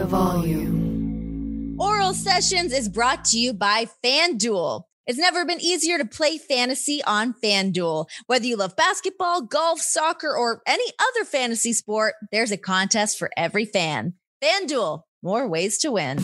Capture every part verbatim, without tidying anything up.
volume. Oral Sessions is brought to you by FanDuel. It's never been easier to play fantasy on FanDuel. Whether you love basketball, golf, soccer, or any other fantasy sport, there's a contest for every fan. FanDuel, more ways to win.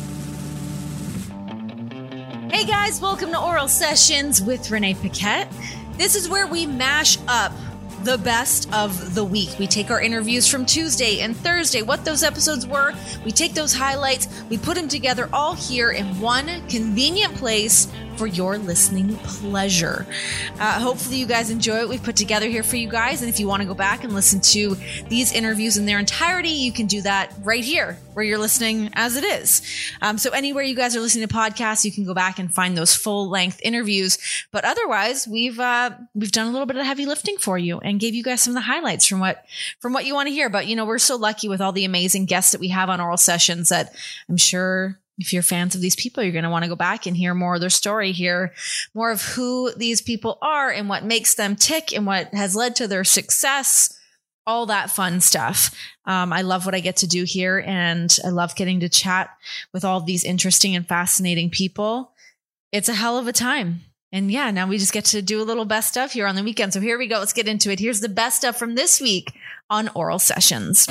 Hey guys, welcome to Oral Sessions with Renee Paquette. This is where we mash up the best of the week. We take our interviews from Tuesday and Thursday, what those episodes were. We take those highlights, we put them together all here in one convenient place for your listening pleasure. Uh, hopefully you guys enjoy what we've put together here for you guys. And if you want to go back and listen to these interviews in their entirety, you can do that right here where you're listening as it is. Um, so anywhere you guys are listening to podcasts, you can go back and find those full length interviews. But otherwise, we've uh, we've done a little bit of heavy lifting for you and gave you guys some of the highlights from what from what you want to hear. But you know, we're so lucky with all the amazing guests that we have on Oral Sessions that I'm sure if you're fans of these people, you're going to want to go back and hear more of their story, hear more of who these people are and what makes them tick and what has led to their success, all that fun stuff. Um, I love what I get to do here, and I love getting to chat with all these interesting and fascinating people. It's a hell of a time. And yeah, now we just get to do a little best stuff here on the weekend. So here we go. Let's get into it. Here's the best stuff from this week on Oral Sessions.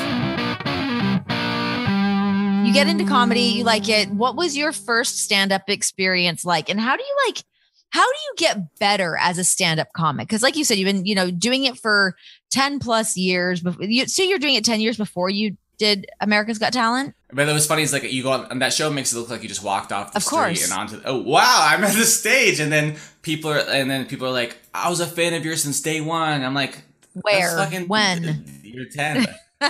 You get into comedy, you like it. What was your first stand-up experience like? And how do you like, how do you get better as a stand-up comic? Because like you said, you've been, you know, doing it for ten plus years. Before, you say you're doing it ten years before you did America's Got Talent. But it was funny, is like you go on, and that show makes it look like you just walked off the of street course. and onto, oh wow, I'm at the stage. And then people are, and then people are like, I was a fan of yours since day one. I'm like, where, fucking, when? You're ten.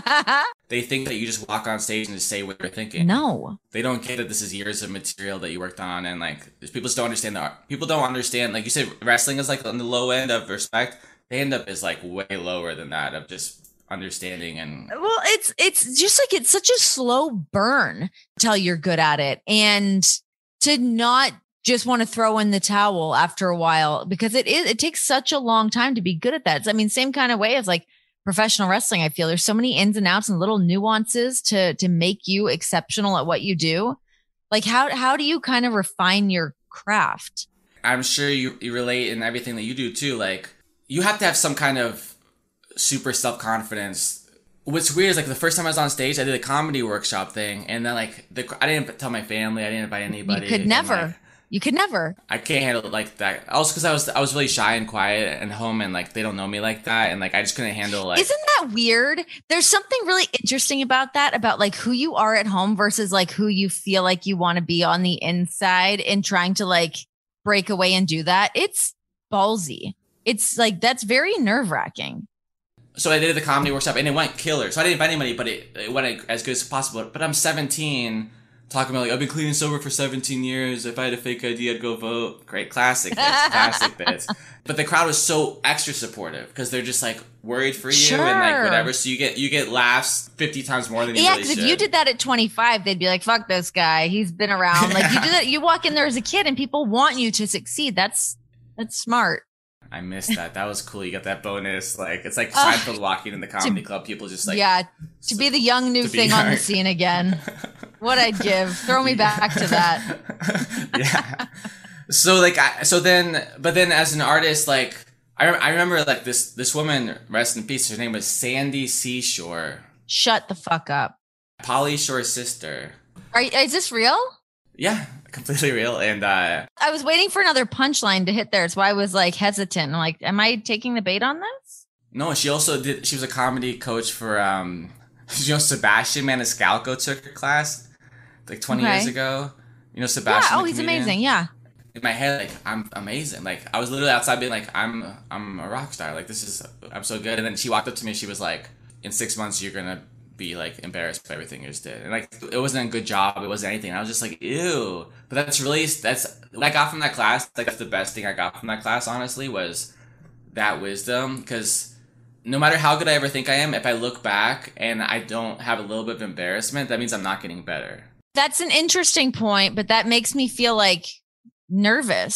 They think that you just walk on stage and just say what you're thinking. No. They don't get that this is years of material that you worked on, and like people just don't understand that. People don't understand, like you said, wrestling is like on the low end of respect. Stand-up is like way lower than that of just understanding. And well, it's it's just like it's such a slow burn till you're good at it, and to not just want to throw in the towel after a while, because it is it takes such a long time to be good at that. I mean, same kind of way as like professional wrestling. I feel there's so many ins and outs and little nuances to to make you exceptional at what you do. Like how how do you kind of refine your craft? I'm sure you, you relate in everything that you do too. Like you have to have some kind of super self-confidence. What's weird is like the first time I was on stage, I did a comedy workshop thing, and then like the, I didn't tell my family, I didn't invite anybody. You could never. Like, You could never. I can't handle it like that. Also, because I was I was really shy and quiet and home, and like they don't know me like that, and like I just couldn't handle like. Isn't that weird? There's something really interesting about that, about like who you are at home versus like who you feel like you want to be on the inside, and trying to like break away and do that. It's ballsy. It's like that's very nerve wracking. So I did the comedy workshop, and it went killer. So I didn't invite anybody, but it, it went as good as possible. But I'm seventeen. Talking about like, I've been clean and sober for seventeen years. If I had a fake I D, I'd go vote. Great. Classic bits. Classic bits. But the crowd was so extra supportive because they're just like worried for you sure. and like whatever. So you get you get laughs fifty times more than you yeah, really because should. if you did that at twenty-five, they'd be like, fuck this guy. He's been around. Like you do that. You walk in there as a kid and people want you to succeed. That's that's smart. I missed that. That was cool. You got that bonus. Like it's like Uh, Seinfeld walking in the comedy to, club. People just like yeah, to be the young new thing on the scene again. What I'd give. Throw me back to that. Yeah. So like, I, so then, but then as an artist, like I, I remember like this this woman, rest in peace. Her name was Sandy Seashore. Shut the fuck up. Pauly Shore's sister. Are is this real? Yeah, completely real. And uh, I was waiting for another punchline to hit there, so I was like hesitant. I'm like, am I taking the bait on this? no, she also did. She was a comedy coach for um, you know, Sebastian Maniscalco took her class like twenty Okay. years ago. You know, Sebastian. Yeah. Oh, the he's comedian? amazing. Yeah. In my head, like I'm amazing. Like I was literally outside being like, I'm I'm a rock star. Like this is I'm so good. And then she walked up to me. She was like, in six months you're gonna be like embarrassed by everything you just did. And like it wasn't a good job. It wasn't anything. And I was just like, ew. But that's really that's what I got from that class. Like that's the best thing I got from that class. Honestly, was that wisdom. Because no matter how good I ever think I am, if I look back and I don't have a little bit of embarrassment, that means I'm not getting better. That's an interesting point, but that makes me feel like nervous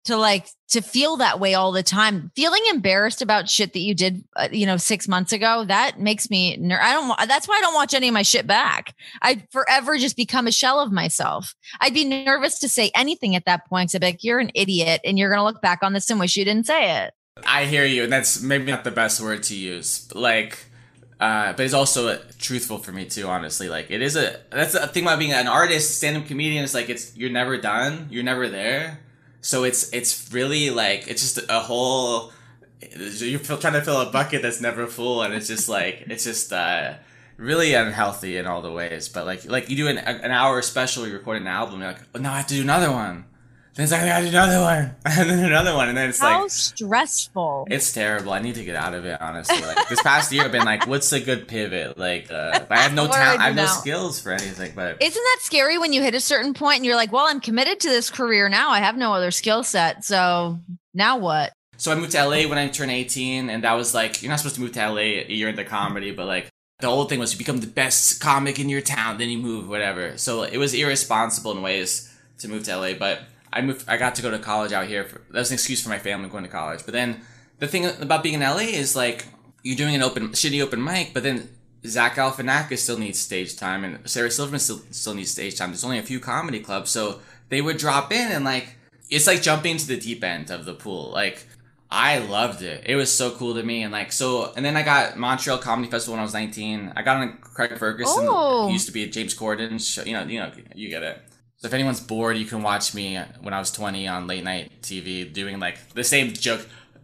to like to feel that way all the time. Feeling embarrassed about shit that you did, uh, you know, six months ago, that makes me ner- I don't that's why I don't watch any of my shit back. I'd forever just become a shell of myself. I'd be nervous to say anything at that point. So I'd be like, you're an idiot and you're going to look back on this and wish you didn't say it. I hear you. And that's maybe not the best word to use. But like, uh, but it's also uh, truthful for me too, honestly. Like it is a, that's the thing about being an artist, stand-up comedian. It's like, it's, you're never done. You're never there. So it's it's really like, it's just a whole, you're trying to fill a bucket that's never full, and it's just like, it's just uh, really unhealthy in all the ways. But like like you do an, an hour special, you record an album, you're like, oh, now I have to do another one. Then it's like, I gotta do another one, and then another one, and then it's How like... stressful. It's terrible. I need to get out of it, honestly. Like, this past year, I've been like, what's a good pivot? Like, uh, I have no talent, I have no skills for anything, but... Isn't that scary when you hit a certain point and you're like, well, I'm committed to this career now. I have no other skill set, so now what? So I moved to L A when I turned eighteen, and that was like, you're not supposed to move to L A a year into comedy, but like, the whole thing was you become the best comic in your town, then you move, whatever. So it was irresponsible in ways to move to L A, but... I moved. I got to go to college out here. For, that was an excuse for my family going to college. But then the thing about being in L A is like you're doing an open, shitty open mic. But then Zach Galifianakis still needs stage time, and Sarah Silverman still still needs stage time. There's only a few comedy clubs, so they would drop in, and like it's like jumping into the deep end of the pool. Like I loved it. It was so cool to me, and like so. And then I got Montreal Comedy Festival when I was nineteen. I got on Craig Ferguson. Oh. He used to be a James Corden show. You know, you know, you get it. So if anyone's bored, you can watch me when I was twenty on late night T V doing like the same joke.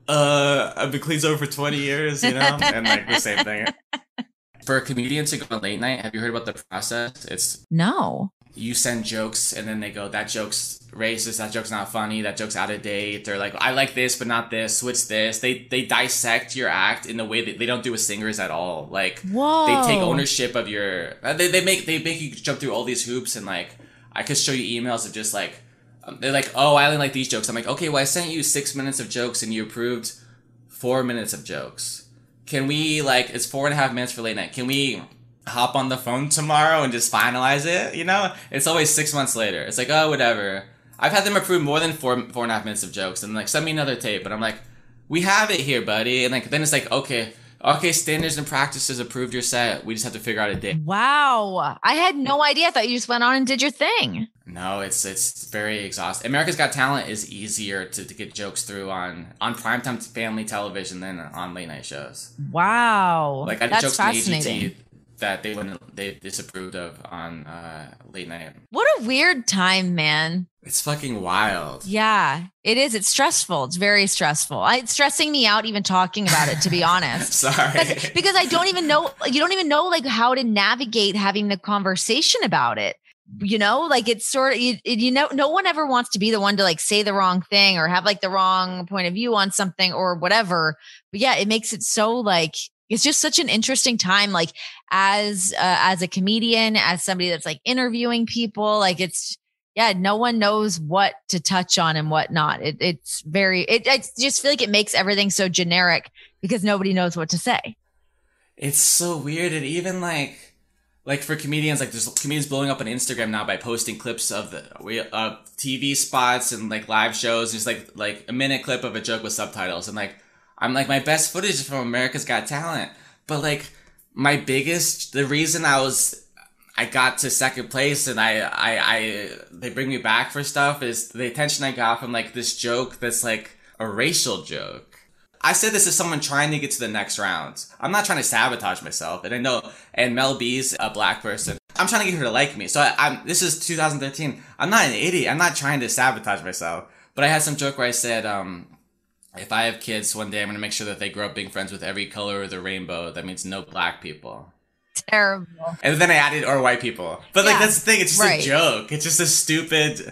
Uh, I've been clean sober for twenty years, you know, and like the same thing. For a comedian to go on late night, have you heard about the process? It's no. You send jokes and then they go, that joke's racist, that joke's not funny, that joke's out of date, or like I like this but not this, switch this. They they dissect your act in the way that they don't do with singers at all. Like Whoa. They take ownership of your. They they make they make you jump through all these hoops, and like. I could show you emails of just like, um, they're like, oh, I only like these jokes. I'm like, okay, well, I sent you six minutes of jokes and you approved four minutes of jokes. Can we, like, it's four and a half minutes for late night. Can we hop on the phone tomorrow and just finalize it? You know? It's always six months later. It's like, oh, whatever. I've had them approve more than four, four and a half minutes of jokes and like, send me another tape. But I'm like, we have it here, buddy. And like, then it's like, okay. Okay, standards and practices approved your set. We just have to figure out a date. Wow. I had no idea. I thought you just went on and did your thing. No, it's it's very exhausting. America's Got Talent is easier to, to get jokes through on, on primetime family television than on late night shows. Wow. Like I did That's jokes from A G fascinating. T that they wouldn't they disapproved of on uh, late night. What a weird time, man. It's fucking wild. Yeah, it is. It's stressful. It's very stressful. I, it's stressing me out even talking about it, to be honest. Sorry. Because, because I don't even know, you don't even know like how to navigate having the conversation about it. You know, like it's sort of, you, you know, no one ever wants to be the one to like say the wrong thing or have like the wrong point of view on something or whatever. But yeah, it makes it so like, it's just such an interesting time. Like as, uh, as a comedian, as somebody that's like interviewing people, like it's, yeah, no one knows what to touch on and what not. It, it's very, it, I just feel like it makes everything so generic because nobody knows what to say. It's so weird. And even like, like for comedians, like there's comedians blowing up on Instagram now by posting clips of the uh, T V spots and like live shows. Just like, like a minute clip of a joke with subtitles. And like, I'm like, my best footage is from America's Got Talent. But like my biggest, the reason I was, I got to second place and I, I, I, they bring me back for stuff is the attention I got from like this joke that's like a racial joke. I said this as someone trying to get to the next round. I'm not trying to sabotage myself. And I know, and Mel B's a black person. I'm trying to get her to like me. So I, I'm, this is two thousand thirteen. I'm not an idiot. I'm not trying to sabotage myself. But I had some joke where I said, um, if I have kids one day, I'm going to make sure that they grow up being friends with every color of the rainbow. That means no black people. Terrible. And then I added or white people. But like, yeah, that's the thing. It's just right. a joke. It's just a stupid.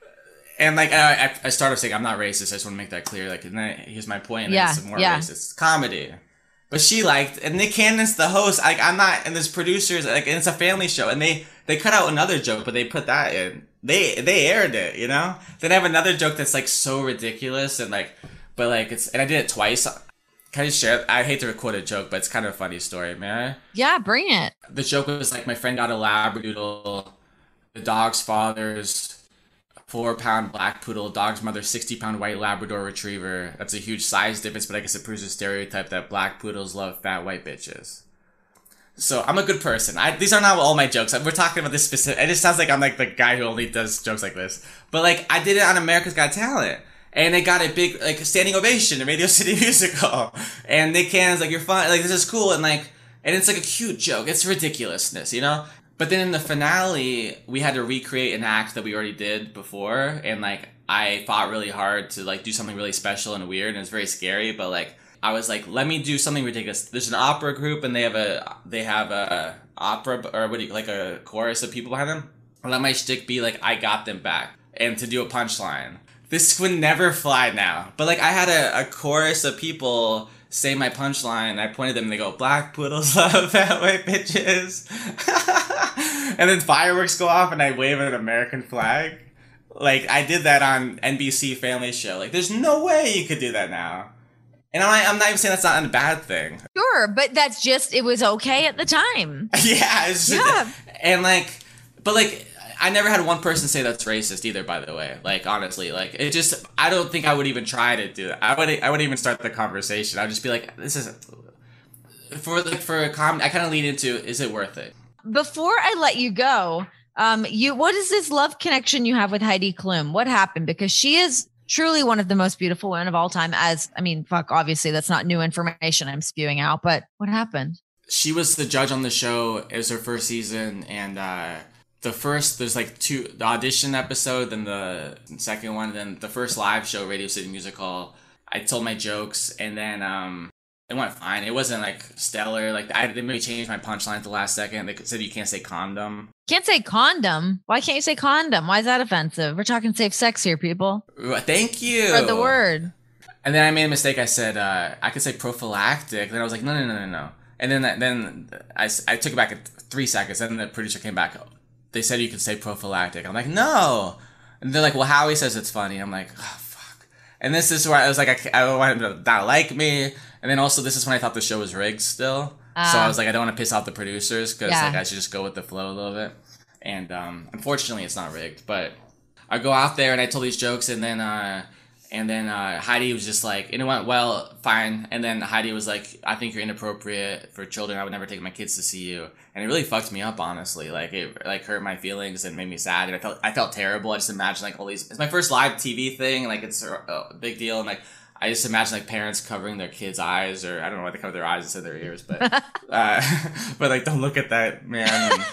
And like, I, I started saying I'm not racist. I just want to make that clear. Like, and then, here's my point. And yeah, it's more yeah. racist. It's comedy. But she liked, and Nick Cannon's the host. Like, I'm not, and there's producers. Like, and it's a family show. And they, they cut out another joke, but they put that in. They, they aired it, you know? Then I have another joke that's like so ridiculous and like, but like it's, and I did it twice. Can I just share? I hate to record a joke, but it's kind of a funny story, man. Yeah, bring it. The joke was like, my friend got a Labradoodle. The dog's father's four pound black poodle, dog's mother, sixty pound white Labrador retriever. That's a huge size difference, but I guess it proves the stereotype that black poodles love fat white bitches. So I'm a good person. I, these are not all my jokes. We're talking about this specific. It just sounds like I'm like the guy who only does jokes like this. But like I did it on America's Got Talent, and it got a big like standing ovation in Radio City Musical. And Nick Cannon's like, "You're fine. Like this is cool." And like, and it's like a cute joke. It's ridiculousness, you know. But then in the finale, we had to recreate an act that we already did before, and like I fought really hard to like do something really special and weird, and it was very scary. But like. I was like, let me do something ridiculous. There's an opera group, and they have a they have a opera or what do you like a chorus of people behind them. I let my shtick be like, I got them back, and to do a punchline. This would never fly now, but like I had a, a chorus of people say my punchline. I pointed them, and they go, "Black poodles love fat white bitches," and then fireworks go off, and I wave an American flag. Like I did that on N B C Family Show. Like, there's no way you could do that now. And I'm not, I'm not even saying that's not a bad thing. Sure, but that's just, it was okay at the time. yeah. It's just, yeah. And like, but like, I never had one person say that's racist either, by the way. Like, honestly, like, it just, I don't think I would even try to do that. I would, I wouldn't even start the conversation. I'd just be like, this is, for like, for a comment, I kind of lean into, is it worth it? Before I let you go, um, you, what is this love connection you have with Heidi Klum? What happened? Because she is truly one of the most beautiful women of all time. As, I mean, fuck, obviously that's not new information I'm spewing out, but what happened? She was the judge on the show. It was her first season. And uh, the first, there's like two, the audition episode, then the second one, then the first live show, Radio City Music Hall. I told my jokes, and then um, it went fine. It wasn't like stellar. Like I didn't really change my punchline at the last second. They said you can't say condom. Can't say condom. Why can't you say condom? Why is that offensive? We're talking safe sex here, people. Thank you. Spread the word. And then I made a mistake. I said uh, I could say prophylactic. Then I was like, no, no, no, no, no. And then then I, I took it back at three seconds. And then the producer came back. They said you could say prophylactic. I'm like, no. And they're like, well, Howie says it's funny. I'm like, oh, fuck. And this is where I was like, I, I want him to not like me. And then also this is when I thought the show was rigged still. Uh, so I was like, I don't want to piss off the producers because yeah. like I should just go with the flow a little bit. And um, unfortunately, it's not rigged. But I go out there and I told these jokes, and then uh, and then uh, Heidi was just like, and it went well, fine. And then Heidi was like, I think you're inappropriate for children. I would never take my kids to see you. And it really fucked me up, honestly. Like it like hurt my feelings and made me sad. And I felt I felt terrible. I just imagined like all these. It's my first live T V thing. Like it's a, a big deal. And like I just imagine like parents covering their kids' eyes, or I don't know why they cover their eyes instead of their ears, but uh, but like don't look at that, man. And,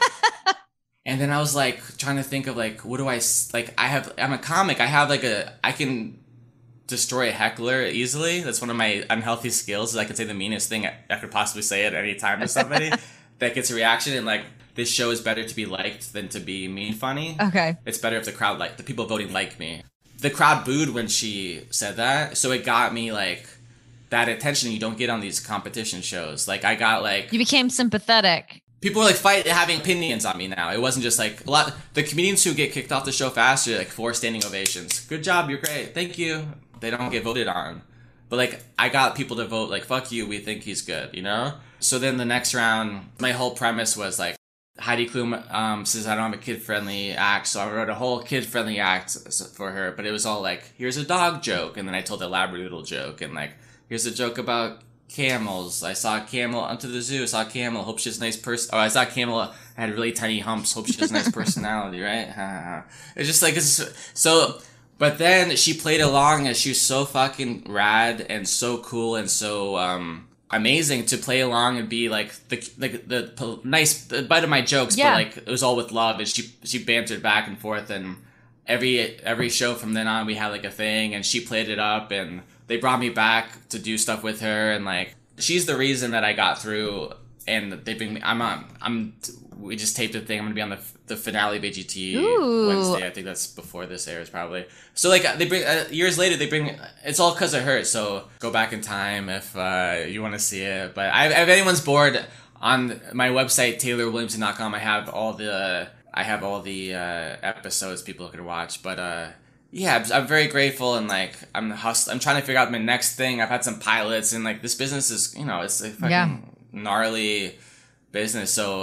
and then I was like trying to think of like, what do I like? I have I'm a comic. I have like a I can destroy a heckler easily. That's one of my unhealthy skills. Is I can say the meanest thing I, I could possibly say at any time to somebody that gets a reaction. And like this show is better to be liked than to be mean funny. Okay, it's better if the crowd like the people voting like me. The crowd booed when she said that, so it got me like that attention you don't get on these competition shows. Like I got like you became sympathetic. People were like fight having opinions on me now. It wasn't just like a lot. The comedians who get kicked off the show faster, like four standing ovations. Good job, you're great, thank you. They don't get voted on, but like I got people to vote like fuck you, we think he's good, you know. So then the next round, my whole premise was like, Heidi Klum um, says I don't have a kid-friendly act, so I wrote a whole kid-friendly act for her, but it was all like, here's a dog joke, and then I told a Labradoodle joke, and like, here's a joke about camels. I saw a camel onto the zoo, I saw a camel, hope she has a nice person. Oh, I saw a camel, had really tiny humps, hope she has a nice personality, right? It's just like, it's so, but then she played along, and she was so fucking rad, and so cool, and so, um... amazing to play along and be like the like the, the nice the butt of my jokes, yeah. But like it was all with love, and she she bantered back and forth, and every every show from then on we had like a thing, and she played it up, and they brought me back to do stuff with her, and like she's the reason that I got through, and they bring me. I'm on. I'm. We just taped a thing. I'm gonna be on the the finale of A G T Ooh. Wednesday. I think that's before this airs, probably. So like they bring uh, years later. They bring. It's all because of her. So go back in time if uh, you want to see it. But I, if anyone's bored, on my website taylor williamson dot com, I have all the I have all the uh, episodes people can watch. But uh, yeah, I'm, I'm very grateful, and like I'm hust- I'm trying to figure out my next thing. I've had some pilots, and like this business is, you know, it's a fucking yeah. gnarly business. So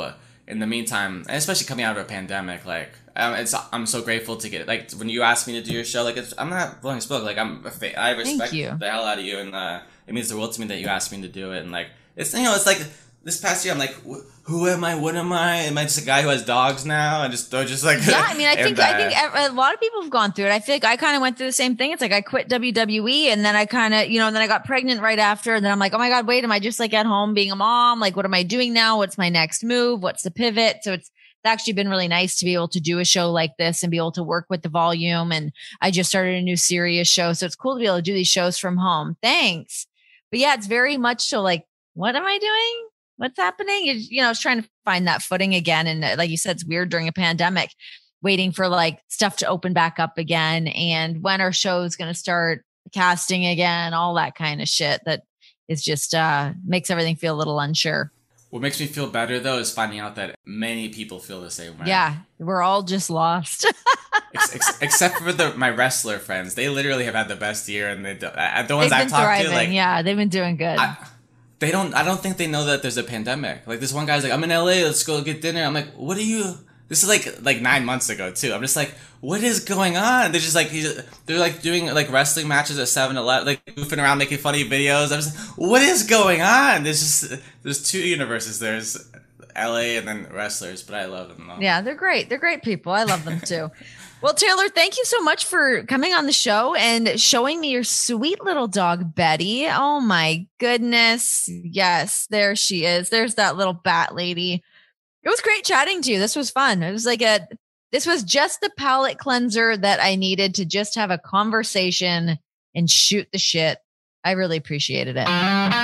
in the meantime, and especially coming out of a pandemic, like um, it's I'm so grateful to get like when you asked me to do your show, like it's, I'm not blowing smoke, like I'm a fa- I respect the hell out of you, and uh, it means the world to me that you asked me to do it, and like it's you know it's like this past year I'm like who am I, what am I, am I just a guy who has dogs now, and just they're just like yeah I mean I think and, uh, I think a lot of people have gone through it. I feel like I kind of went through the same thing. It's like I quit W W E and then I kind of you know and then I got pregnant right after, and then I'm like, oh my god, wait, am I just like at home being a mom? Like what am I doing now? What's my next move? What's the pivot? So it's It's actually been really nice to be able to do a show like this and be able to work with the volume. And I just started a new serious show. So it's cool to be able to do these shows from home. Thanks. But yeah, it's very much so like, what am I doing? What's happening? It's, you know, I was trying to find that footing again. And like you said, it's weird during a pandemic, waiting for like stuff to open back up again. And when our show is going to start casting again, all that kind of shit that is just uh, makes everything feel a little unsure. What makes me feel better, though, is finding out that many people feel the same way. Yeah, we're all just lost. ex- ex- except for the my wrestler friends. They literally have had the best year, and they do, uh, the ones I've I've talked thriving. to, like, yeah, they've been doing good. I, they don't. I don't think they know that there's a pandemic. Like this one guy's like, I'm in L A. Let's go get dinner. I'm like, what are you? This is like like nine months ago too. I'm just like, what is going on? They're just like he's, they're like doing like wrestling matches at seven eleven, like goofing around, making funny videos. I'm just like, what is going on? There's just there's two universes. There's L A and then wrestlers, but I love them though. Yeah, they're great. They're great people. I love them too. Well, Taylor, thank you so much for coming on the show and showing me your sweet little dog, Betty. Oh my goodness. Yes, there she is. There's that little bat lady. It was great chatting to you. This was fun. It was like a, this was just the palate cleanser that I needed to just have a conversation and shoot the shit. I really appreciated it.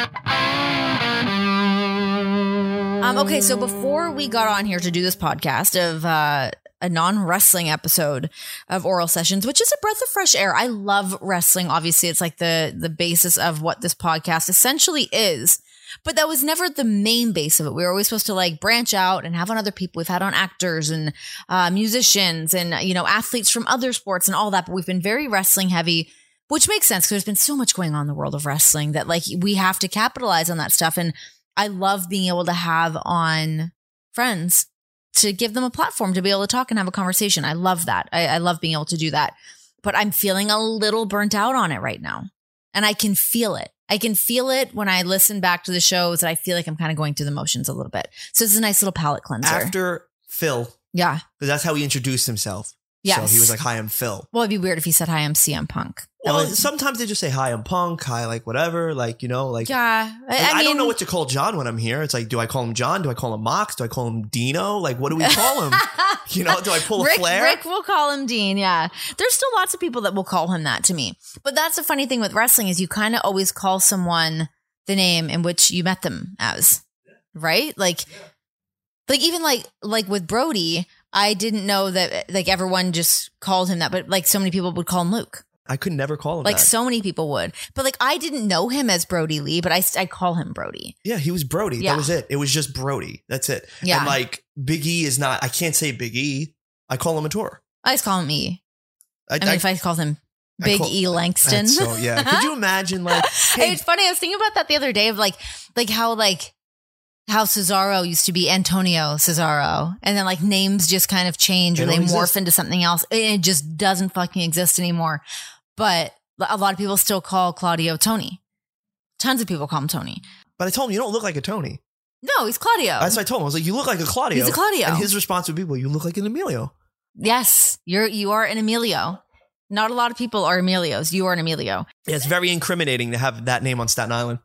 Um, okay, so before we got on here to do this podcast of uh, a non-wrestling episode of Oral Sessions, which is a breath of fresh air. I love wrestling. Obviously, it's like the the basis of what this podcast essentially is. But that was never the main base of it. We were always supposed to like branch out and have on other people. We've had on actors and uh, musicians and, you know, athletes from other sports and all that. But we've been very wrestling heavy, which makes sense because there's been so much going on in the world of wrestling that like we have to capitalize on that stuff. And I love being able to have on friends to give them a platform to be able to talk and have a conversation. I love that. I, I love being able to do that. But I'm feeling a little burnt out on it right now. And I can feel it. I can feel it when I listen back to the shows that I feel like I'm kind of going through the motions a little bit. So it's a nice little palate cleanser. After Phil. Yeah. Because that's how he introduced himself. Yes. So he was like, hi, I'm Phil. Well, it'd be weird if he said, hi, I'm C M Punk. That Well, was- sometimes they just say, hi, I'm Punk. Hi, like whatever. Like, you know, like. Yeah. I, Like, I, I, mean, don't know what to call John when I'm here. It's like, do I call him John? Do I call him Mox? Do I call him Dino? Like, what do we call him? You know, do I pull a Rick, flare? Rick will call him Dean. Yeah. There's still lots of people that will call him that to me. But that's the funny thing with wrestling is you kind of always call someone the name in which you met them as, right? Like, like even like, like with Brody, I didn't know that like everyone just called him that, but like so many people would call him Luke. I could never call him Like that. so many people would. But like I didn't know him as Brody Lee, but I, I call him Brody. Yeah, he was Brody. Yeah. That was it. It was just Brody. That's it. Yeah. And like Big E is not, I can't say Big E. I call him a tour. I just call him E. I, I mean, I- if I called him I Big call- E Langston. That's so yeah. Could you imagine like, hey, It's funny. I was thinking about that the other day of like, like how like how Cesaro used to be Antonio Cesaro, and then like names just kind of change or They they don't morph exist. into something else. It just doesn't fucking exist anymore. But a lot of people still call Claudio Tony. Tons of people call him Tony. but I told him, you don't look like a Tony. No, he's Claudio. That's what I told him. I was like, you look like a Claudio. He's a Claudio. And his response would be, well, you look like an Emilio. Yes, you're you are an Emilio. Not a lot of people are Emilios. You are an Emilio. Yeah, it's very incriminating to have that name on Staten Island.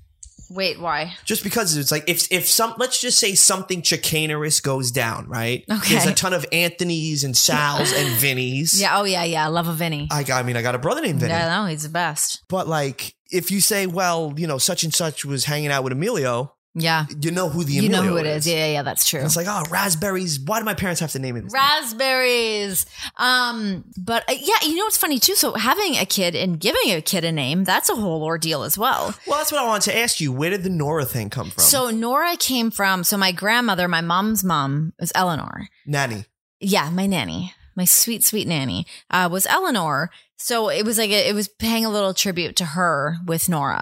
Wait, why? Just because it's like if if some let's just say something chicanerous goes down, right? Okay. There's a ton of Anthony's and Sal's and Vinny's. Yeah. Oh yeah. Yeah. I love a Vinny. I got, I mean, I got a brother named Vinny. Yeah. No, he's the best. But like, if you say, well, you know, such and such was hanging out with Emilio, Yeah. you know who the You Emilio know who it is. Yeah. Yeah. yeah that's true. And it's like, oh, raspberries. Why do my parents have to name it? Raspberries. Um, but uh, yeah, you know what's funny too? So having a kid and giving a kid a name, that's a whole ordeal as well. Well, that's what I wanted to ask you. Where did the Nora thing come from? So Nora came from, so my grandmother, my mom's mom was Eleanor. Nanny. Yeah, my nanny, my sweet, sweet nanny, uh, was Eleanor. So it was like, a, it was paying a little tribute to her with Nora.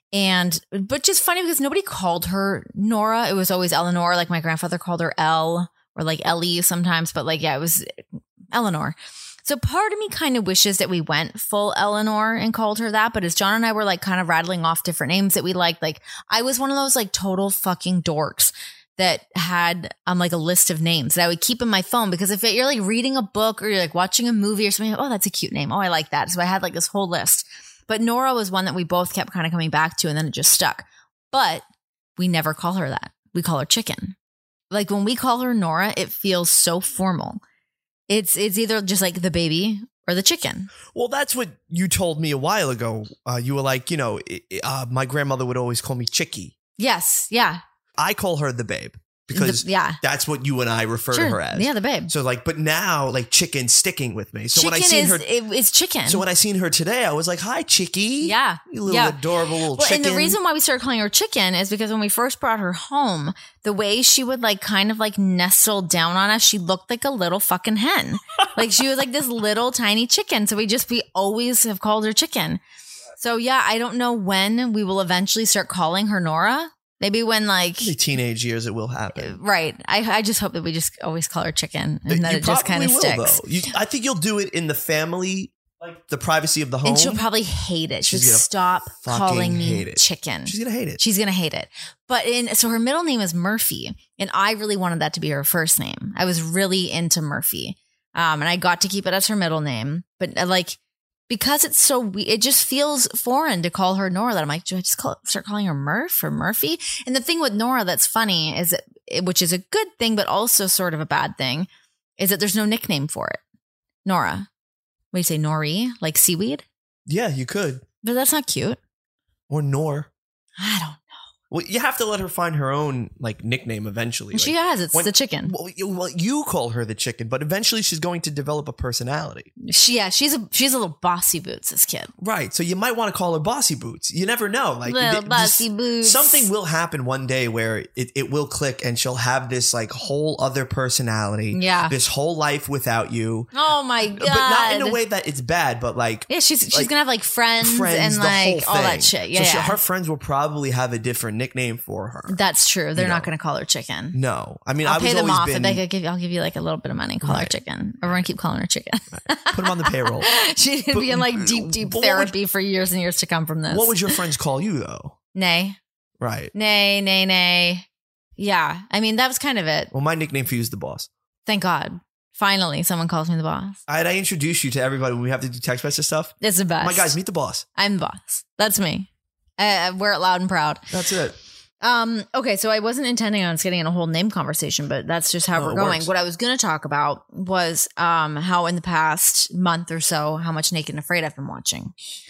And, but just funny because nobody called her Nora. It was always Eleanor. Like my grandfather called her Elle or like Ellie sometimes. But like, yeah, it was Eleanor. So part of me kind of wishes that we went full Eleanor and called her that. But as John and I were like kind of rattling off different names that we liked, like I was one of those like total fucking dorks that had um like a list of names that I would keep in my phone, because if you're like reading a book or you're like watching a movie or something, oh, that's a cute name. Oh, I like that. So I had like this whole list. But Nora was one that we both kept kind of coming back to, and then it just stuck. But we never call her that. We call her Chicken. Like when we call her Nora, it feels so formal. It's it's either just like the baby or the chicken. Well, that's what you told me a while ago. Uh, you were like, you know, uh, my grandmother would always call me Chicky. Yes. Yeah. I call her the babe. Because the, yeah. that's what you and I refer sure. to her as. Yeah, the babe. So like, but now like Chicken's sticking with me. So chicken when I seen is, her, it, it's Chicken. So when I seen her today, I was like, "Hi, Chickie." Yeah, you little yeah. adorable little well, chicken. And the reason why we started calling her Chicken is because when we first brought her home, the way she would like kind of like nestle down on us, she looked like a little fucking hen. Like she was like this little tiny chicken. So we just we always have called her Chicken. So yeah, I don't know when we will eventually start calling her Nora. Maybe when like the teenage years, it will happen. Right. I, I just hope that we just always call her Chicken and that you it just kind of will, sticks. Though. You, I think you'll do it in the family, like the privacy of the home. And she'll probably hate it. She'll She's gonna stop calling me it. Chicken. She's gonna hate it. She's gonna hate it. But in so her middle name is Murphy, and I really wanted that to be her first name. I was really into Murphy, um, and I got to keep it as her middle name. But uh, like. Because it's so, we- it just feels foreign to call her Nora that I'm like, do I just call, start calling her Murph or Murphy? And the thing with Nora that's funny is that, which is a good thing, but also sort of a bad thing, is that there's no nickname for it. Nora. What do you say, Nori? Like seaweed? Yeah, you could. But that's not cute. Or Nor. I don't know. Well, you have to let her find her own like nickname eventually. And she like, has. It's when- the chicken. Well, you, well, you call her the chicken, but eventually she's going to develop a personality. She, yeah, she's a she's a little bossy boots, this kid. Right. So you might want to call her Bossy Boots. You never know. Like Little th- this- Bossy Boots. Something will happen one day where it, it will click and she'll have this like whole other personality. Yeah. This whole life without you. Oh my God. But not in a way that it's bad, but like Yeah, she's she's like, gonna have like friends, friends, and the like whole all thing. that shit. Yeah, so she, yeah. her friends will probably have a different nickname for her. That's true. They're You not know. going to call her Chicken. No, I mean I'll I pay was them always off been, if they could give you. I'll give you like a little bit of money. Call her Right. Chicken. Everyone keep calling her Chicken. put them on the payroll. She'd But- be in like deep, deep but what would- therapy for years and years to come from this. What would your friends call you though? Nay, Right. nay, nay, nay. Yeah, I mean that was kind of it. Well, my nickname for you is the boss. Thank God. Finally, someone calls me the boss. I, I introduce you to everybody when we have to do text message stuff. It's the best. My guys, meet the boss. I'm the boss. That's me. I, I wear it loud and proud. That's it. Um, okay, so I wasn't intending on us getting in a whole name conversation, but that's just how No, we're it going. works. What I was going to talk about was um how in the past month or so, how much Naked and Afraid I've been watching.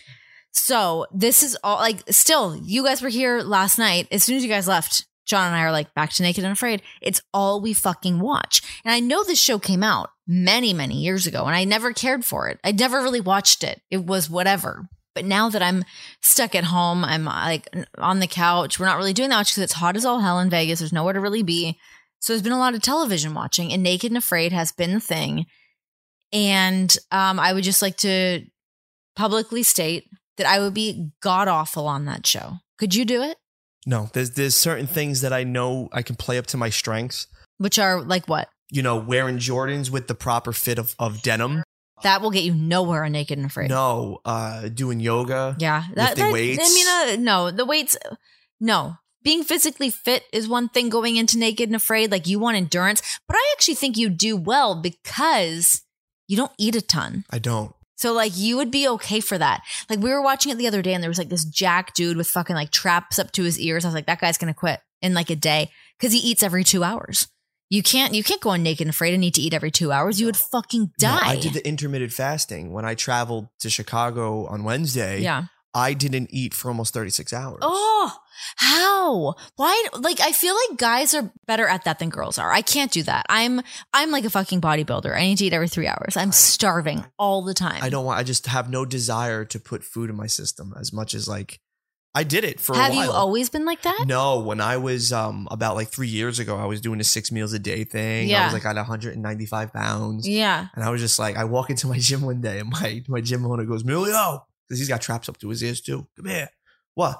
So this is all like still, you guys were here last night. As soon as you guys left, John and I are like back to Naked and Afraid. It's all we fucking watch. And I know this show came out many, many years ago, and I never cared for it. I never really watched it. It was whatever. But now that I'm stuck at home, I'm like on the couch. We're not really doing that much because it's hot as all hell in Vegas. There's nowhere to really be. So there's been a lot of television watching, and Naked and Afraid has been the thing. And um, I would just like to publicly state that I would be god awful on that show. Could you do it? No, there's there's certain things that I know I can play up to my strengths. Which are like what? You know, wearing Jordans with the proper fit of, of denim. That will get you nowhere on Naked and Afraid. No, uh, doing yoga. Yeah. That, Lifting that- weights. I mean, uh, no, the weights, no. Being physically fit is one thing going into Naked and Afraid. Like you want endurance, but I actually think you do well because you don't eat a ton. I don't. So like you would be okay for that. Like we were watching it the other day and there was like this jack dude with fucking like traps up to his ears. I was like, that guy's going to quit in like a day because he eats every two hours. You can't, you can't go on Naked and Afraid and need to eat every two hours. You would fucking die. No, I did the intermittent fasting when I traveled to Chicago on Wednesday. Yeah. I didn't eat for almost thirty-six hours. Oh, how? Why? Like, I feel like guys are better at that than girls are. I can't do that. I'm, I'm like a fucking bodybuilder. I need to eat every three hours. I'm starving all the time. I don't want, I just have no desire to put food in my system as much as like, I did it for Have a while. you always been like that? No, when I was um about like three years ago, I was doing a six meals a day thing. I Yeah. was like at one hundred ninety-five pounds. Yeah. And I was just like, I walk into my gym one day and my, my gym owner goes, Emilio, because he's got traps up to his ears too. Come here. What?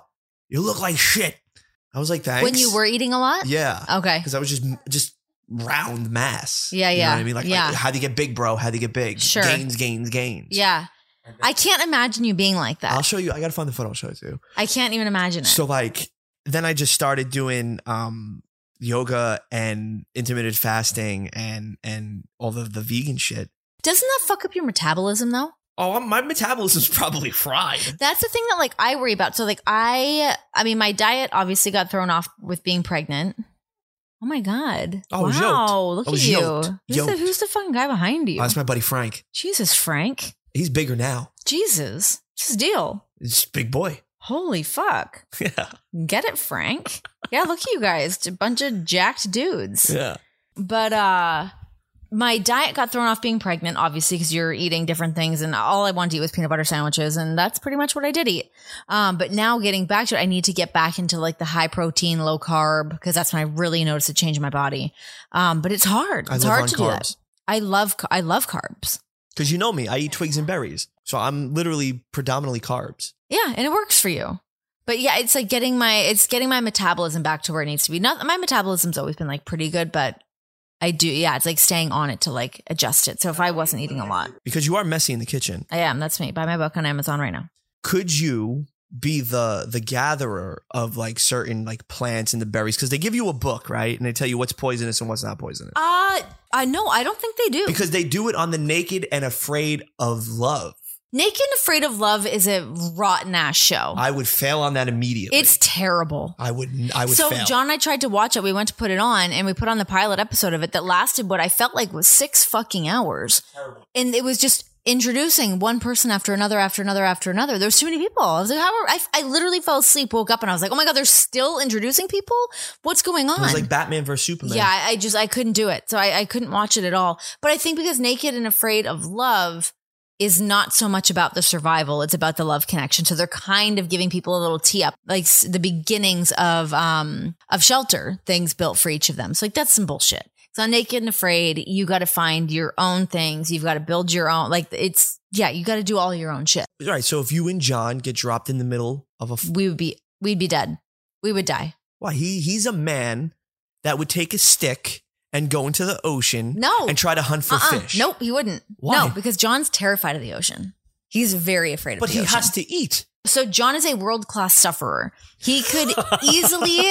You look like shit. I was like, thanks. When you were eating a lot? Yeah. Okay. Because I was just just round mass. Yeah, You yeah. know what I mean? Like, Yeah. like, how do you get big, bro? How do you get big? Sure. Gains, gains, gains. Yeah. I can't imagine you being like that. I'll show you. I got to find the photo. I'll show it to you. I can't even imagine it. So like, then I just started doing um, yoga and intermittent fasting and and all the, the vegan shit. Doesn't that fuck up your metabolism though? Oh, my metabolism's probably fried. That's the thing that like I worry about. So like I, I mean, my diet obviously got thrown off with being pregnant. Oh my God. Oh, I was wow. yoked. Look I at was you. yoked. Who's, Yoked. The, who's the fucking guy behind you? Oh, that's my buddy Frank. Jesus, Frank. He's bigger now. Jesus. What's his deal? He's a big boy. Holy fuck. Yeah. Get it, Frank. Yeah, look at you guys. A bunch of jacked dudes. Yeah. But uh my diet got thrown off being pregnant, obviously, because you're eating different things, and all I wanted to eat was peanut butter sandwiches, and that's pretty much what I did eat. Um, but now getting back to it, I need to get back into like the high protein, low carb, because that's when I really noticed a change in my body. Um, but it's hard. I It's live hard on to do that. carbs. I love I love carbs. Because you know me, I eat twigs and berries. So I'm literally predominantly carbs. Yeah, and it works for you. But yeah, it's like getting my it's getting my metabolism back to where it needs to be. Not my metabolism's always been like pretty good, but I do, yeah, it's like staying on it to like adjust it. So if I wasn't eating a lot, Because you are messy in the kitchen. I am. That's me. Buy my book on Amazon right now. Could you be the the gatherer of like certain like plants and the berries? Because they give you a book, right? And they tell you what's poisonous and what's not poisonous. Uh, I no, I don't think they do. Because they do it on the Naked and Afraid of Love. Naked and Afraid of Love is a rotten ass show. I would fail on that immediately. It's terrible. I would I would So fail. John and I tried to watch it. We went to put it on and we put on the pilot episode of it that lasted what I felt like was six fucking hours. Terrible. And it was just introducing one person after another, after another, after another. There was too many people. I was like, how are, I, I literally fell asleep, woke up and I was like, oh my God, they're still introducing people? What's going on? It was like Batman versus Superman. Yeah, I, I just, I couldn't do it. So I, I couldn't watch it at all. But I think because Naked and Afraid of Love is not so much about the survival. It's about the love connection. So they're kind of giving people a little tee up, like s- the beginnings of, um, of shelter, things built for each of them. So like, that's some bullshit. So on Naked and Afraid, you got to find your own things. You've got to build your own, like it's, yeah, you got to do all your own shit. All right. So if you and John get dropped in the middle of a, f- We would be, we'd be dead. We would die. why he he's a man that would take a stick and go into the ocean. No. And try to hunt for Uh-uh. fish. Nope, he wouldn't. Why? No, because John's terrified of the ocean. He's very afraid of But the he ocean. has to eat. So John is a world-class sufferer. He could easily,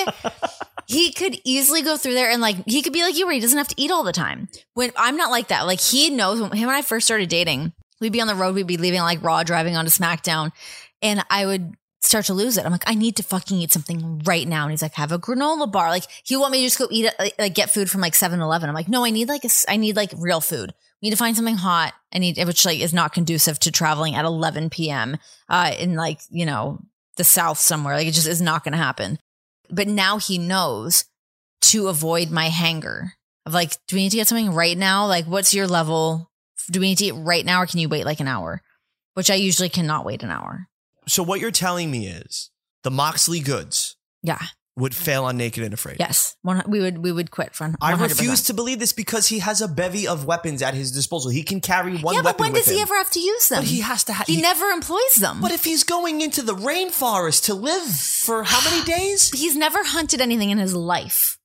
he could easily go through there and like, he could be like you where he doesn't have to eat all the time. When I'm not like that. Like he knows when him and I first started dating, we'd be on the road, we'd be leaving like Raw, driving onto SmackDown. And I would start to lose it. I'm like, I need to fucking eat something right now. And he's like, have a granola bar. Like he want me to just go eat it, like, like get food from like seven eleven. I'm like, no, I need like a, s- I need like real food. We need to find something hot. I need, which like is not conducive to traveling at eleven p.m. uh, in like, you know, the South somewhere. Like it just is not going to happen. But now he knows to avoid my hanger of like, do we need to get something right now? Like, what's your level? Do we need to eat right now or can you wait like an hour? Which I usually cannot wait an hour. So what you're telling me is the Moxley goods Yeah. would fail on Naked and Afraid. Yes. One, we would, we would quit for one I hundred percent. refuse to believe this because he has a bevy of weapons at his disposal. He can carry one Yeah, but weapon when with does he him. ever have to use them? But he has to have. He never employs them. But if he's going into the rainforest to live for how many days? He's never hunted anything in his life.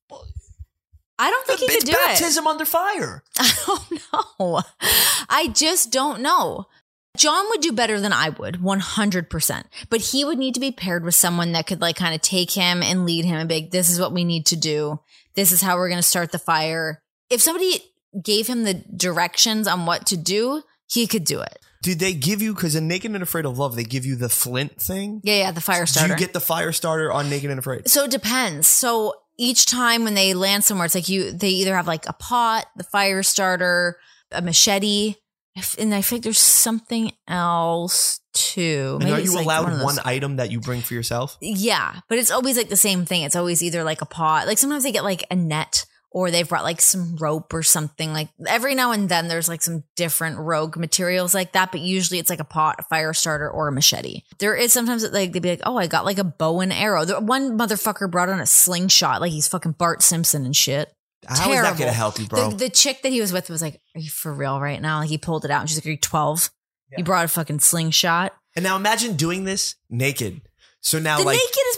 I don't think he It's could do it. baptism under fire. I don't know. I just don't know. John would do better than I would, one hundred percent. But he would need to be paired with someone that could like kind of take him and lead him and be like, this is what we need to do. This is how we're going to start the fire. If somebody gave him the directions on what to do, he could do it. Did they give you, because in Naked and Afraid of Love, they give you the flint thing? Yeah, yeah, the fire Do starter. you get the fire starter on Naked and Afraid? So it depends. So each time when they land somewhere, it's like you, they either have like a pot, the fire starter, a machete, and I think there's something else too. And Maybe are it's you like allowed one of one those- item that you bring for yourself? Yeah, but it's always like the same thing. It's always either like a pot. Like sometimes they get like a net or they've brought like some rope or something. Like every now and then there's like some different rogue materials like that, but usually it's like a pot, a fire starter, or a machete. There is sometimes that like they'd be like, oh, I got like a bow and arrow. The one motherfucker brought on a slingshot, like he's fucking Bart Simpson and shit. How is that Terrible. going to help you, bro? The, the chick that he was with was like, are you for real right now? Like he pulled it out and she's like, are you twelve? You brought a fucking slingshot. And now imagine doing this naked. So now, The like, naked is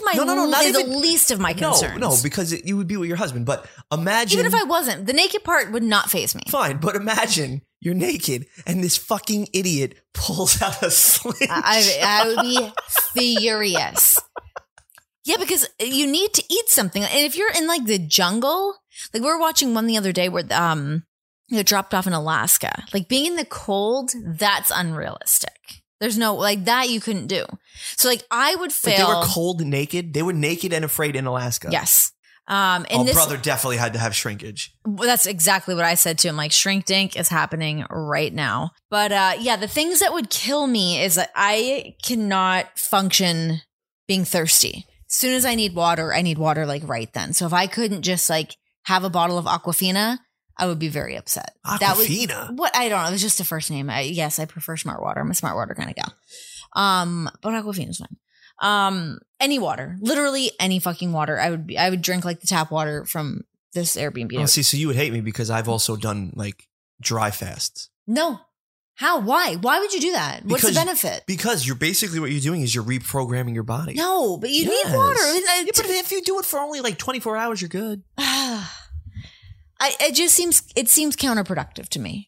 my No, no, no, not the even- least of my concerns. No, no, because it, you would be with your husband. But imagine. Even if I wasn't, the naked part would not faze me. Fine, but imagine you're naked and this fucking idiot pulls out a slingshot. I, I would be furious. Yeah, because you need to eat something. And if you're in like the jungle, like we were watching one the other day where um it dropped off in Alaska. Like being in the cold, that's unrealistic. There's no like that you couldn't do. So like I would fail. Wait, they were cold and naked? They were naked and afraid in Alaska. Yes. Um, and oh, this, brother definitely had to have shrinkage. Well, that's exactly what I said to him. Like shrink dink is happening right now. But uh, yeah, the things that would kill me is that I cannot function being thirsty. As soon as I need water, I need water like right then. So if I couldn't just like have a bottle of Aquafina, I would be very upset. That Aquafina? was, what I don't know. It was just a first name. I, yes, I prefer Smart Water. I'm a Smart Water kind of gal. Um, but Aquafina's fine. Um, any water, literally any fucking water. I would be, I would drink like the tap water from this Airbnb. Oh, see, so you would hate me because I've also done like dry fasts. No. How? Why? Why would you do that? What's Because- the benefit? Because you're basically what you're doing is you're reprogramming your body. No, but you Yes. need water. Yeah, but if you do it for only like twenty-four hours, you're good. I, it just seems it seems counterproductive to me.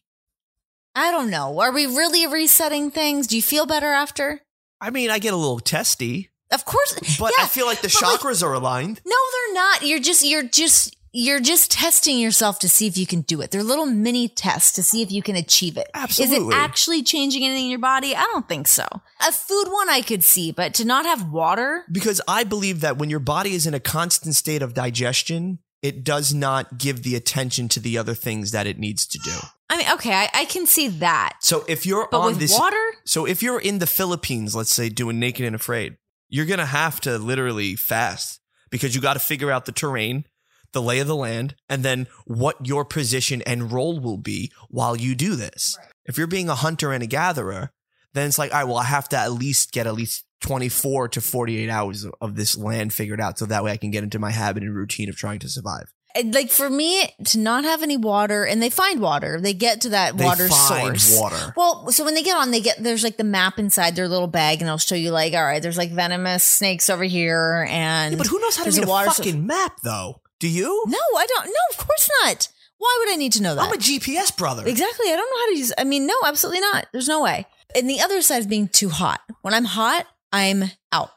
I don't know. Are we really resetting things? Do you feel better after? I mean, I get a little testy, Of course, but yeah, I feel like the but, like, chakras are aligned. No, they're not. You're just you're just you're just testing yourself to see if you can do it. They're little mini tests to see if you can achieve it. Absolutely. Is it actually changing anything in your body? I don't think so. A food one I could see, but to not have water. Because I believe that when your body is in a constant state of digestion, it does not give the attention to the other things that it needs to do. I mean, okay, I, I can see that. So if you're But on with this, water? so if you're in the Philippines, let's say doing Naked and Afraid, you're gonna have to literally fast because you got to figure out the terrain, the lay of the land, and then what your position and role will be while you do this. Right. If you're being a hunter and a gatherer, then it's like, all right, well, I have to at least get at least twenty-four to forty-eight hours of, of this land figured out, so that way I can get into my habit and routine of trying to survive. Like for me to not have any water, and they find water, they get to that They water find source. water. Well, so when they get on, they get there's like the map inside their little bag, and it'll show you like, all right, there's like venomous snakes over here, and Yeah, but who knows how to there's read a, water fucking source. map, though? Do you? No, I don't. No, of course not. Why would I need to know that? I'm a G P S brother. Exactly. I don't know how to use. I mean, no, absolutely not. There's no way. And the other side is being too hot. When I'm hot, I'm out.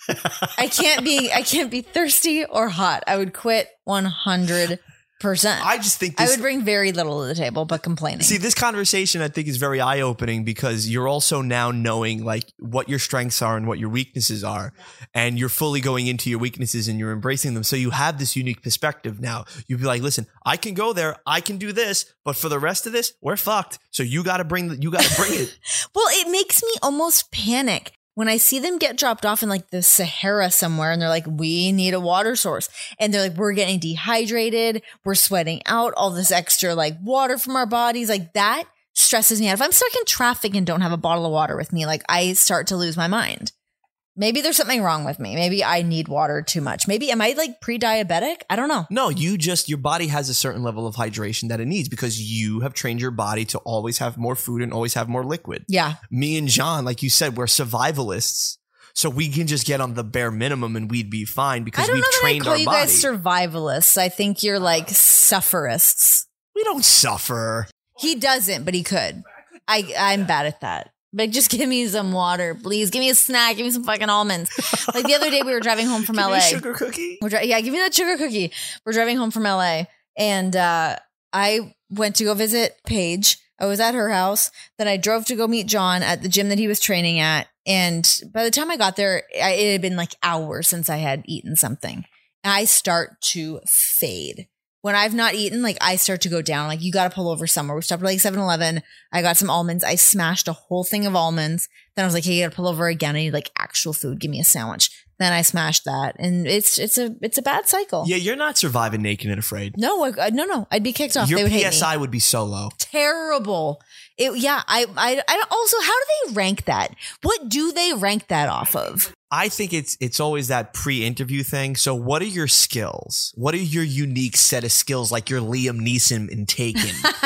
I can't be. I can't be thirsty or hot. I would quit one hundred percent. I just think I this, would bring very little to the table, but complaining. see, this conversation I think is very eye opening because you're also now knowing like what your strengths are and what your weaknesses are, and you're fully going into your weaknesses and you're embracing them. So you have this unique perspective now. You'd be like, listen, I can go there, I can do this, but for the rest of this, we're fucked. So you got to bring the, you got to bring it. Well, it makes me almost panic when I see them get dropped off in like the Sahara somewhere and they're like, we need a water source. And they're like, we're getting dehydrated. We're sweating out all this extra like water from our bodies. Like that stresses me out. If I'm stuck in traffic and don't have a bottle of water with me, like I start to lose my mind. Maybe there's something wrong with me. Maybe I need water too much. Maybe am I like pre-diabetic? I don't know. No, you just, your body has a certain level of hydration that it needs because you have trained your body to always have more food and always have more liquid. Yeah. Me and John, like you said, we're survivalists. So we can just get on the bare minimum and we'd be fine I because don't we've know that I trained call our you body. guys survivalists. I think you're like sufferists. We don't suffer. He doesn't, but he could. I, I'm bad at that. But just give me some water, please. Give me a snack. Give me some fucking almonds. Like the other day, we were driving home from Give L me A. a sugar cookie. We're dri- yeah, give me that sugar cookie. We're driving home from L A, and uh, I went to go visit Paige. I was at her house. Then I drove to go meet John at the gym that he was training at. And by the time I got there, I, it had been like hours since I had eaten something. I start to fade. When I've not eaten, like I start to go down. Like you got to pull over somewhere. We stopped at like seven eleven. I got some almonds. I smashed a whole thing of almonds. Then I was like, hey, you got to pull over again. I need like actual food. Give me a sandwich. Then I smashed that, and it's it's a it's a bad cycle. Yeah, you're not surviving naked and afraid. No, I, no, no. I'd be kicked off. Your They would P S I hate me. would be so low. Terrible. It, yeah. I, I I also, how do they rank that? What do they rank that off of? I think it's it's always that pre-interview thing. So what are your skills? What are your unique set of skills like your Liam Neeson in Taken?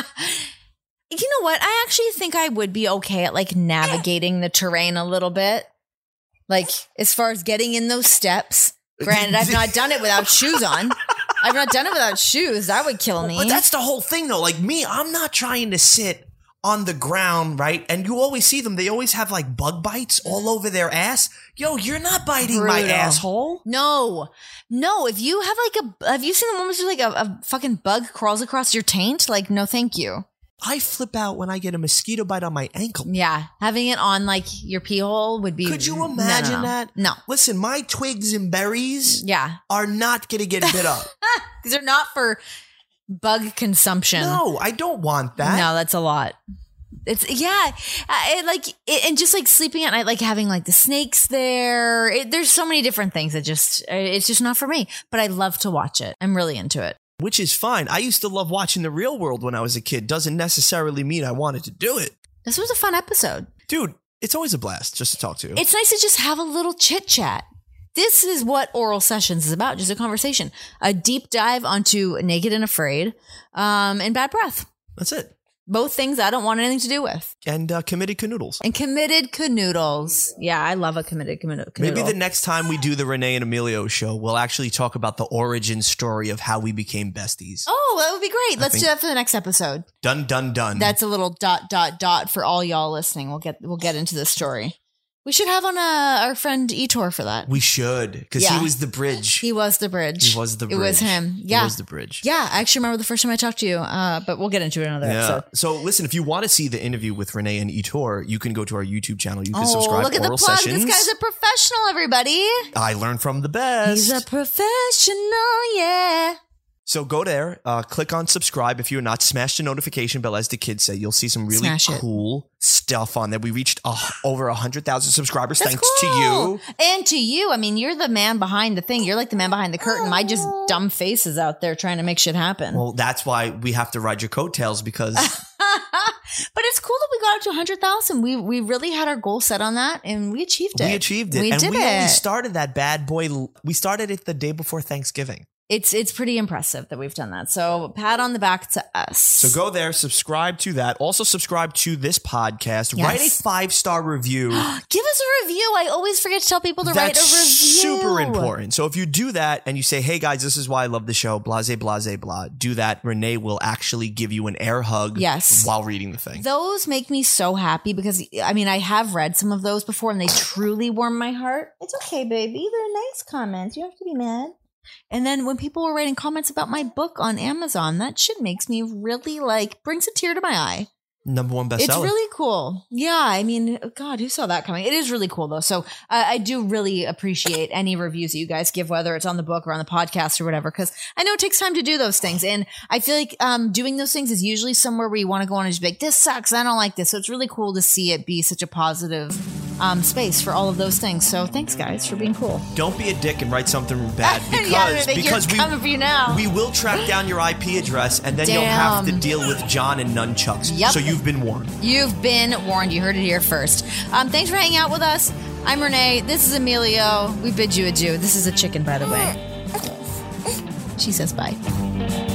You know what? I actually think I would be okay at like navigating the terrain a little bit. Like as far as getting in those steps, Granted, I've not done it without shoes on. I've not done it without shoes. That would kill me. But that's the whole thing, though. Like me, I'm not trying to sit on the ground, right? And you always see them. They always have like bug bites all over their ass. Yo, you're not biting Brutal. my asshole. No, no. If you have like a, have you seen the ones where like a, a fucking bug crawls across your taint? Like, no, thank you. I flip out when I get a mosquito bite on my ankle. Yeah, having it on like your pee hole would be. Could you no, imagine no, no. that? No. Listen, my twigs and berries Yeah. are not going to get bit up. These are not for bug consumption. No, I don't want that. No, that's a lot. It's yeah, uh, it, like it, and just like sleeping at night, like having like the snakes there. It, there's so many different things that just uh, it's just not for me. But I love to watch it. I'm really into it. Which is fine. I used to love watching The Real World when I was a kid. Doesn't necessarily mean I wanted to do it. This was a fun episode. Dude, it's always a blast just to talk to you. It's nice to just have a little chit chat. This is what Oral Sessions is about. Just a conversation, a deep dive onto Naked and Afraid, um, and Bad Breath. That's it. Both things I don't want anything to do with. And uh, Committed Canoodles. And Committed Canoodles. Yeah, I love a Committed Canoodle. Maybe the next time we do the Renee and Emilio show, we'll actually talk about the origin story of how we became besties. Oh, that would be great. Let's think- do that for the next episode. Done, done, done. That's a little dot dot dot for all y'all listening. We'll get we'll get into this story. We should have on uh, our friend Etor for that. We should, because Yeah. he was the bridge. He was the bridge. He was the bridge. It was him. Yeah. He was the bridge. Yeah, I actually remember the first time I talked to you, uh, but we'll get into it in another Yeah. episode. So listen, if you want to see the interview with Renee and Etor, you can go to our YouTube channel. You can Oh, subscribe. look at Oral the plug. Sessions. This guy's a professional, everybody. I learned from the best. He's a professional, yeah. So go there, uh, click on subscribe. If you're not, smash the notification bell, as the kids say. You'll see some really Smash it. cool stuff on there. We reached uh, over one hundred thousand subscribers. That's Thanks cool. to you. And to you. I mean, you're the man behind the thing. You're like the man behind the curtain. My just dumb faces out there trying to make shit happen. Well, that's why we have to ride your coattails, because But it's cool that we got up to one hundred thousand. We we really had our goal set on that, and we achieved it. we achieved it. We and did we only it. started that bad boy. We started it the day before Thanksgiving. It's it's pretty impressive that we've done that. So pat on the back to us. So go there, subscribe to that. Also subscribe to this podcast. Yes. Write a five-star review. Give us a review. I always forget to tell people to write a That's review. super important. So if you do that and you say, hey guys, this is why I love the show, blase, blase, blah, do that. Renee will actually give you an air hug Yes. while reading the thing. Those make me so happy because, I mean, I have read some of those before and they truly warm my heart. It's okay, baby. They're nice comments. You don't have to be mad. And then when people were writing comments about my book on Amazon, that shit makes me really like, brings a tear to my eye. Number one bestseller. It's really cool. Yeah. I mean, God, who saw that coming? It is really cool though. So uh, I do really appreciate any reviews that you guys give, whether it's on the book or on the podcast or whatever, because I know it takes time to do those things. And I feel like um, doing those things is usually somewhere where you want to go on and just be like, this sucks. I don't like this. So it's really cool to see it be such a positive um, space for all of those things. So thanks guys for being cool. Don't be a dick and write something bad, because, Yeah, I think because you're coming for you we, now. we will track down your I P address and then you'll have to Damn. deal with John and nunchucks. Yep. So you've been warned. You've been warned. You heard it here first. Um, thanks for hanging out with us. I'm Renee. This is Emilio. We bid you adieu. This is a chicken, by the way. She says bye.